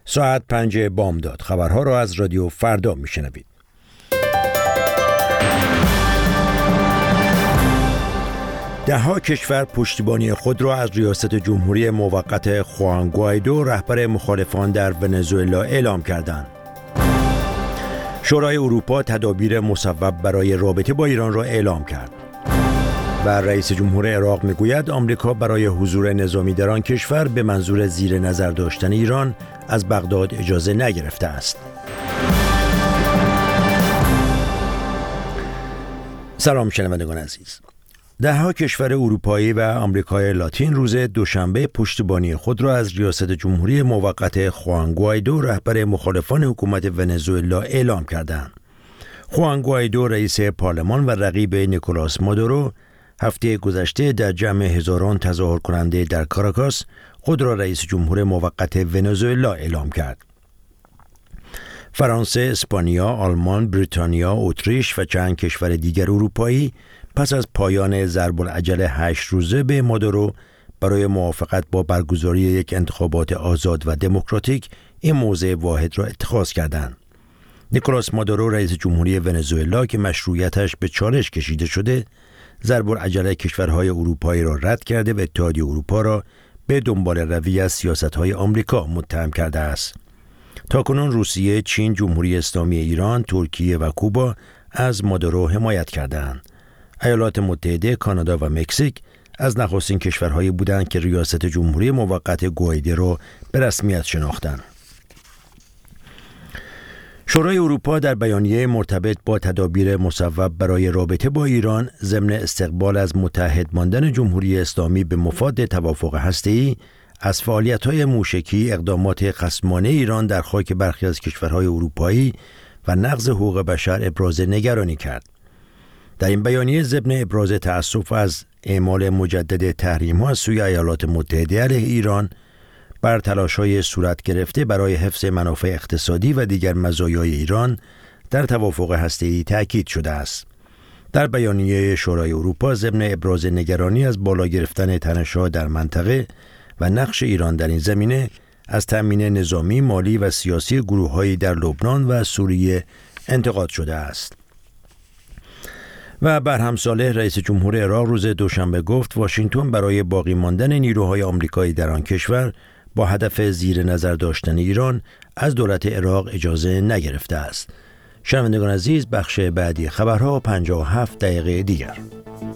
ساعت 5 بامداد. خبرها را از رادیو فردا میشنوید. ده‌ها کشور پشتیبانی خود را از ریاست جمهوری موقت خوان گوایدو رهبر مخالفان در ونزوئلا اعلام کردند. شورای اروپا تدابیر مصوب برای رابطه با ایران را اعلام کرد. و رئیس جمهور عراق میگوید آمریکا برای حضور نظامی در آن کشور به منظور زیر نظر داشتن ایران از بغداد اجازه نگرفته است. سلام شنوندگان عزیز. ده‌ها کشور اروپایی و آمریکای لاتین روز دوشنبه پشتیبانی خود را از ریاست جمهوری موقت خوان گوایدو رهبر مخالفان حکومت ونزوئلا اعلام کردند. خوان گوایدو رئیس پارلمان و رقیب نیکولاس مادورو هفته گذشته در جمع هزاران تظاهر کننده در کاراکاس خود را رئیس جمهور موقت ونزوئلا اعلام کرد. فرانسه، اسپانیا، آلمان، بریتانیا، اتریش و چند کشور دیگر اروپایی پس از پایان ضرب العجل 8 روزه به مادورو برای موافقت با برگزاری یک انتخابات آزاد و دموکراتیک این موضع واحد را اتخاذ کردند. نیکولاس مادورو رئیس جمهوری ونزوئلا که مشروعیتش به چالش کشیده شده، ضرب العجل کشورهای اروپایی را رد کرده و اتحادیه اروپا را به دنبال روی از سیاست‌های آمریکا متهم کرده است. تاکنون روسیه، چین، جمهوری اسلامی ایران، ترکیه و کوبا از مادورو حمایت کردند. ایالات متحده، کانادا و مکزیک از نخستین کشورهایی بودند که ریاست جمهوری موقت گوایدو را به رسمیت شناختند. شورای اروپا در بیانیه مرتبط با تدابیر مصوب برای رابطه با ایران ضمن استقبال از متحد ماندن جمهوری اسلامی به مفاد توافق هسته‌ای از فعالیت‌های موشکی، اقدامات خصمانه ایران در خاک برخی از کشورهای اروپایی و نقض حقوق بشر ابراز نگرانی کرد. در این بیانیه ضمن ابراز تأسف از اعمال مجدد تحریم‌ها از سوی ایالات متحده علیه ایران بر تلاش‌های صورت گرفته برای حفظ منافع اقتصادی و دیگر مزایای ایران در توافق هسته‌ای تأکید شده است. در بیانیه شورای اروپا ضمن ابراز نگرانی از بالا گرفتن تنش‌ها در منطقه و نقش ایران در این زمینه از تأمین نظامی، مالی و سیاسی گروه‌هایی در لبنان و سوریه انتقاد شده است. و برهم صالح رئیس جمهور عراق روز دوشنبه گفت واشنگتن برای باقی ماندن نیروهای آمریکایی در آن کشور با هدف زیر نظر داشتن ایران از دولت عراق اجازه نگرفته است. شنوندگان عزیز، بخش بعدی خبرها 57 دقیقه دیگر.